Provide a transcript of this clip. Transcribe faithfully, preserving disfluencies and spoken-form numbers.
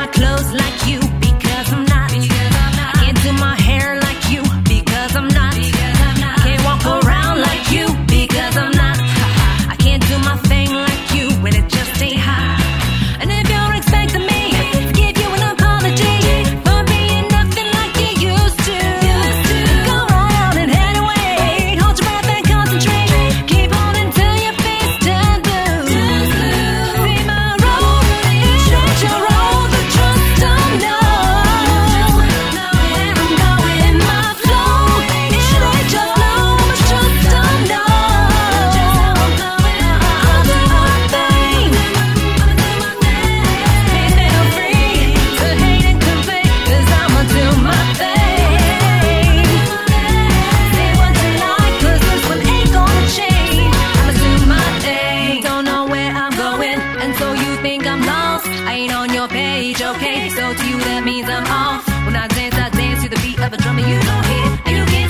my clothes like you because I'm not. I can't do my hair like you because I'm not. I can't walk around like you because I'm not. I can't do my thing like you when it just ain't hot. And if you're expecting me to give you an apology for being nothing like you used to, go right out and head away. Hold your breath and concentrate. Keep holding till your face turn blue. Be my road, it's not your road, but just don't know where I'm going. My flow, it ain't your flow, but just don't know. I'll do my thing. Feel free to hate and complain, 'cause I'ma do my thing. Say what you like, 'cause this one ain't gonna change. I'ma do my thing. Don't know where I'm going, and so you think I'm lost. I ain't on your page, okay? So to you that means I'm off. When I dance, I dance to the beat of a drum and you don't hit, and you can't